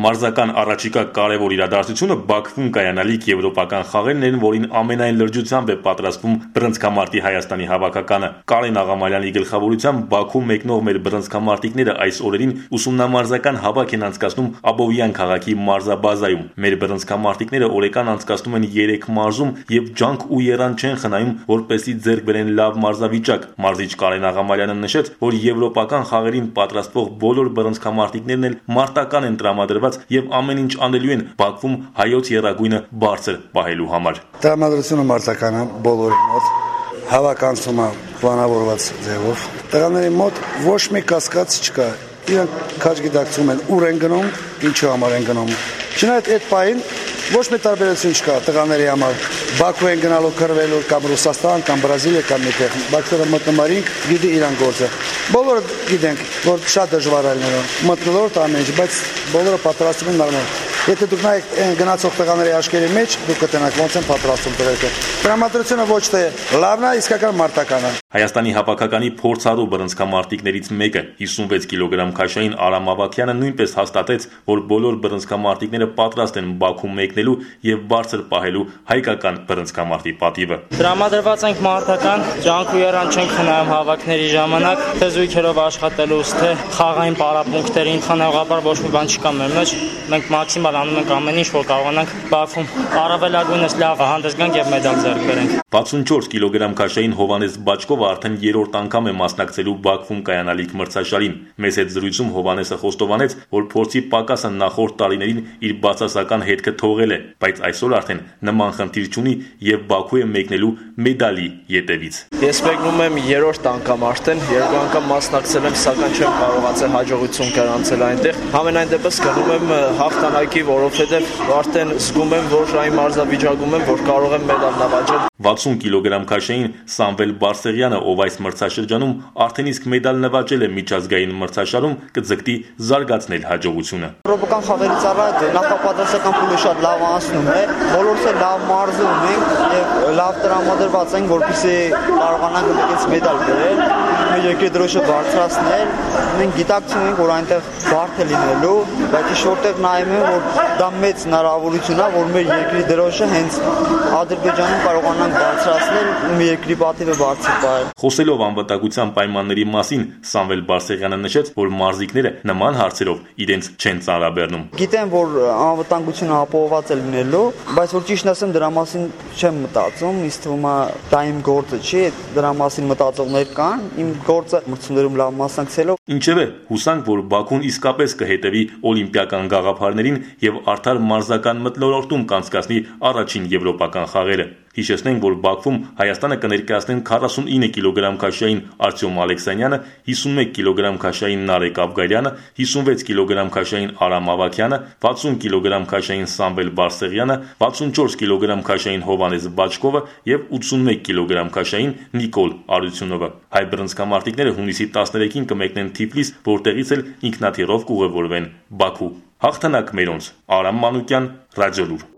Մարզական առաջիկա կարևոր իրադարձությունը Բաքվում կայանալիք եվրոպական խաղերն են, որին ամենայն լրջությամբ է պատրաստվում բռնցքամարտի Հայաստանի հավաքականը։ Կարեն Աղամալյանի գլխավորությամբ Բաքու մեկնող մեր բռնցքամարտիկները այս օրերին ուսումնամարզական հավաք են անցկացնում Աբովյան քաղաքի մարզաբազայում։ Մեր բռնցքամարտիկները օրեկան անցկացնում են 3 մարզում եւ ջանք ու եռան չեն խնայում, որպեսզի ձեռք բերեն լավ մարզավիճակ։ Մարզիչ Կարեն Աղամալյանը նշեց, որ եվրոպական խաղերին պատրաստվող բոլոր բռնցքամարտիկներն էլ մարտական են տրամադրված եւ ամեն ինչ անելու են Բաքվում հայոց եռագույնը բարձր պահելու համար։ Տրամադրությունը մարտական է բոլորի մոտ, հավաքանցումը պլանավորված ձևով։ Տղաների մոտ ոչ մի կասկած չկա։ Իրանք քաջ գիտակցում են ուր են գնում, ինչու համար են գնում։ Չնայած այդ պահին ոչ մի տարբերություն չկա տղաների համար։ Բաքու են գնալու քրվելու կամ Ռուսաստան, կամ Բրազիլիա, կամ միտեղ։ Բաքվերը մտնումարին գիտի իրան գործը։ Բոլորը գիտենք, որ շատ դժվար է լինելու։ Մտնոլորտ ամեն ինչ, բայց բոլորը պատրաստվում են նորմալ։ Եթե դուք նայեք գնացող տղաների աշկերի մեջ, դուք կտենաք ոնց են պատրաստում տղերքը։ Տրամադրությունը ոչ թե լավն է, իսկական մարտական է։ Հայաստանի հավաքականի փորձառու բռնցքամարտիկներից մեկը 56 կիլոգրամ քաշային Արամ Ավագյանը նույնպես հաստատեց, որ բոլոր բռնցքամարտիկները պատրաստ են Բաքու մեկնելու եւ բարձր պահելու հայկական բռնցքամարտի պատիվը։ Տրամադրված ենք մարտական, ջանք ու եռան չենք խնայում հավաքների ժամանակ, թե զույգերով աշխատելուց, թե խաղային պարապմունքների ընդհանրապես ոչ մի բան չկա մեր մեջ։ Մենք մաքսիմալ անում ենք ամեն ինչ, որ կարողանանք Բաքվում առավելագույնս լավ հանդես գանք եւ մեդալ ձեռք բերենք։ 64 կիլոգրամ քաշային Հովանես Բաչկովը արդեն 3-րդ անգամ է մասնակցելու Բաքվում կայանալիք մրցաշարին։ Մեծ հետ զրույցում Հովանեսը խոստովանեց, որ փորձի պակասը նախորդ տարիներին իր բացասական հետքը թողել է, բայց այսօր արդեն նման խնդիր չունի եւ Բաքու է մեկնելու մեդալի ետևից։ Ես մեկնում եմ 3-րդ անգամ արդեն, 2 անգամ մասնակցել եմ, սակայն չեմ կարողացել հաջողություն գրանցել այնտեղ։ Համենայն դեպս գնում եմ հաղթանակի, որովհետեւ արդեն զգում եմ, որ այն մարզավիճակում եմ, որ կարող եմ մեդալ նվաճել։ 60 կիլոգրամ քաշային Սամվել Բարսեղյանը, ով այս մրցաշրջանում արդեն իսկ մեդալ նվաճել է միջազգային մրցաշարում, կձգտի զարգացնել հաջողությունը։ Եվրոպական խաղերից առաջ նախապատրաստական փուլը շատ լավ անցնում է, բոլորս էլ լավ մարզում ենք եւ լավ տրամադրված ենք, որպեսզի կարողանանք այդպես մեդալ բերել, մեր երկրի դրոշը բարձրացնել։ Մենք գիտակցում ենք, որ այնտեղ բարդ է լինելու, բայց ինչ որտեղ նայում եմ, որ դա մեծ հնարավորություն է, որ մեր երկրի դրոշը հենց Ադրբեջանում կարողանանք բարձրացնել ու երկրի պատիվը բարձր պահել։ Խոսելով անվտանգության պայմանների մասին, Սամվել Բարսեղյանը նշեց, որ մարզիկները նման հարցերով իրենց չեն ծանրաբեռնում։ Գիտեմ, որ անվտանգությունը ապահովված է լինելու, բայց որ ճիշտն ասեմ, դրա մասին չեմ մտածում, ինձ թվում է դա իմ գործը չի, դրա մասին մտածողներ կան, իմ գործը մրցումներում լավ մասնակցելով։ Ինչևէ, հուսանք, որ Բաքուն իսկապես կհետևի օլիմպիական գաղափարներին եւ արդար մարզական մթնոլորտում կանցկացնի առաջին եվրոպական խաղերը։ Հիշեցնենք, որ Բաքվում Հայաստանը կներկայացնեն 49 կիլոգրամ քաշային Արտյոմ Ալեքսանյանը, 51 կիլոգրամ քաշային Նարեկ Ավգարյանը, 56 կիլոգրամ քաշային Արամ Ավագյանը, 60 կիլոգրամ քաշային Սամվել Բարսեղյանը, 64 կիլոգրամ քաշային Հովանես Բաչկովը եւ 81 կիլոգրամ քաշային Նիկոլ Արությունովը։ Հայ բռնցքամարտիկները հունիսի 13-ին կմեկնեն Թիֆլիս, որտեղից էլ ինքնաթիռով կուղևորվեն Բաքու։ Հաղթանակ մերոնց։ Արամ Մանուկյան, Ռադիոլուր։